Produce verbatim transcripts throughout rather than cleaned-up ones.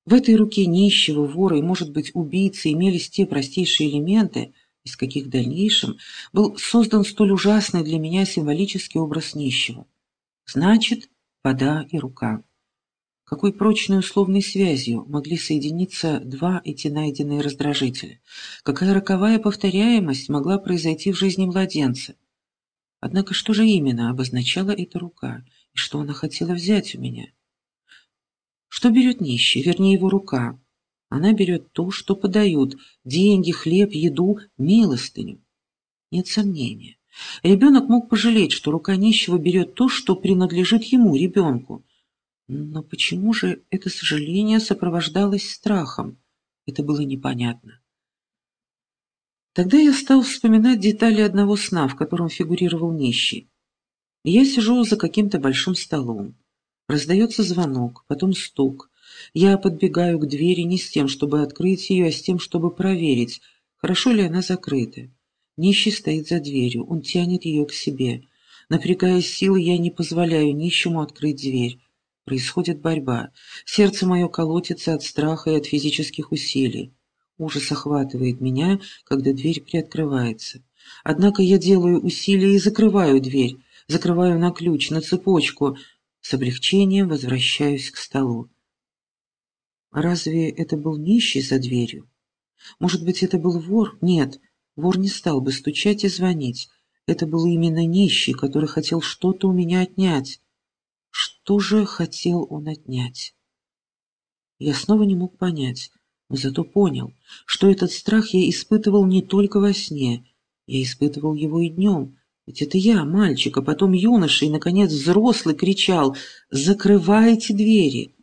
В этой руке нищего, вора и, может быть, убийцы имелись те простейшие элементы, из каких в дальнейшем был создан столь ужасный для меня символический образ нищего. Значит, вода и рука. Какой прочной условной связью могли соединиться два эти найденные раздражителя? Какая роковая повторяемость могла произойти в жизни младенца? Однако что же именно обозначала эта рука, и что она хотела взять у меня? Что берет нищий, вернее его рука? Она берет то, что подают: деньги, хлеб, еду, милостыню. Нет сомнения. Ребенок мог пожалеть, что рука нищего берет то, что принадлежит ему, ребенку. Но почему же это сожаление сопровождалось страхом? Это было непонятно. Тогда я стал вспоминать детали одного сна, в котором фигурировал нищий. Я сижу за каким-то большим столом. Раздается звонок, потом стук. Я подбегаю к двери не с тем, чтобы открыть ее, а с тем, чтобы проверить, хорошо ли она закрыта. Нищий стоит за дверью, он тянет ее к себе. Напрягая силы, я не позволяю нищему открыть дверь. Происходит борьба. Сердце мое колотится от страха и от физических усилий. Ужас охватывает меня, когда дверь приоткрывается. Однако я делаю усилия и закрываю дверь. Закрываю на ключ, на цепочку. С облегчением возвращаюсь к столу. Разве это был нищий за дверью? Может быть, это был вор? Нет, вор не стал бы стучать и звонить. Это был именно нищий, который хотел что-то у меня отнять. Что же хотел он отнять? Я снова не мог понять, но зато понял, что этот страх я испытывал не только во сне, я испытывал его и днем. Ведь это я, мальчик, а потом юноша и, наконец, взрослый, кричал: «Закрывайте двери!»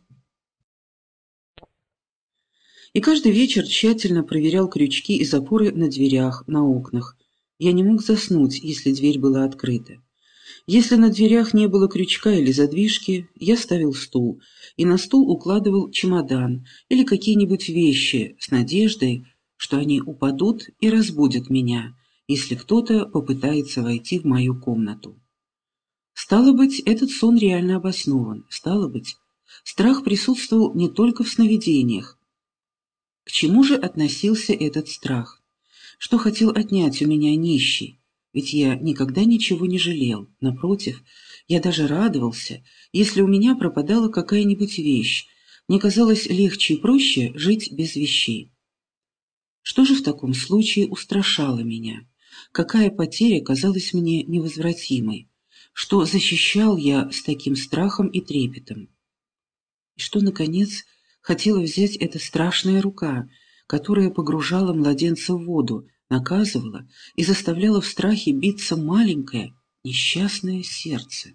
И каждый вечер тщательно проверял крючки и запоры на дверях, на окнах. Я не мог заснуть, если дверь была открыта. Если на дверях не было крючка или задвижки, я ставил стул, и на стул укладывал чемодан или какие-нибудь вещи с надеждой, что они упадут и разбудят меня, если кто-то попытается войти в мою комнату. Стало быть, этот сон реально обоснован. Стало быть, страх присутствовал не только в сновидениях. К чему же относился этот страх? Что хотел отнять у меня нищий? Ведь я никогда ничего не жалел. Напротив, я даже радовался, если у меня пропадала какая-нибудь вещь. Мне казалось легче и проще жить без вещей. Что же в таком случае устрашало меня? Какая потеря казалась мне невозвратимой? Что защищал я с таким страхом и трепетом? И что, наконец, хотела взять эта страшная рука, которая погружала младенца в воду, наказывала и заставляла в страхе биться маленькое, несчастное сердце?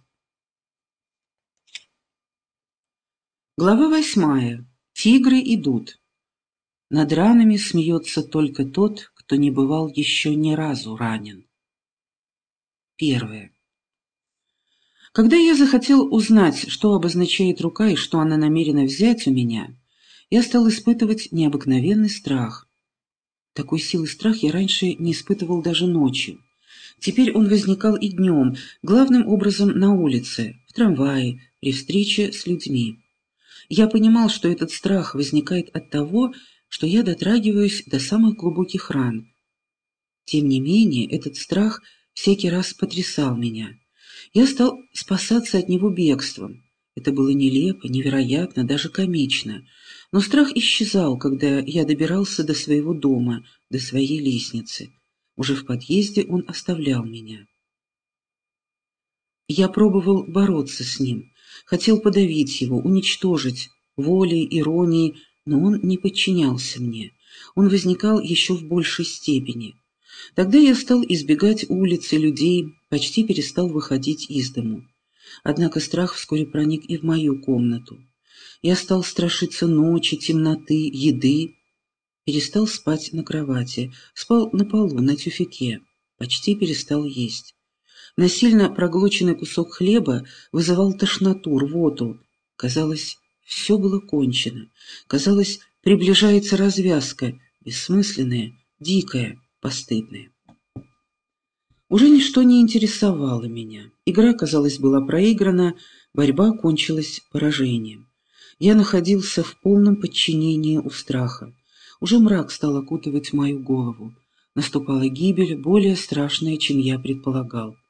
Глава восьмая. Тигры идут. Над ранами смеется только тот, кто не бывал еще ни разу ранен. Первое. Когда я захотел узнать, что обозначает рука и что она намерена взять у меня, я стал испытывать необыкновенный страх. Такой силы страх я раньше не испытывал даже ночью. Теперь он возникал и днем, главным образом на улице, в трамвае, при встрече с людьми. Я понимал, что этот страх возникает от того, что я дотрагиваюсь до самых глубоких ран. Тем не менее, этот страх всякий раз потрясал меня. Я стал спасаться от него бегством. Это было нелепо, невероятно, даже комично. Но страх исчезал, когда я добирался до своего дома, до своей лестницы. Уже в подъезде он оставлял меня. Я пробовал бороться с ним, хотел подавить его, уничтожить волей, иронией, но он не подчинялся мне. Он возникал еще в большей степени. Тогда я стал избегать улиц и людей, почти перестал выходить из дому. Однако страх вскоре проник и в мою комнату. Я стал страшиться ночи, темноты, еды. Перестал спать на кровати, спал на полу, на тюфяке. Почти перестал есть. Насильно проглоченный кусок хлеба вызывал тошноту, рвоту. Казалось, все было кончено. Казалось, приближается развязка, бессмысленная, дикая, постыдная. Уже ничто не интересовало меня. Игра, казалось, была проиграна, борьба кончилась поражением. Я находился в полном подчинении у страха. Уже мрак стал окутывать мою голову. Наступала гибель, более страшная, чем я предполагал.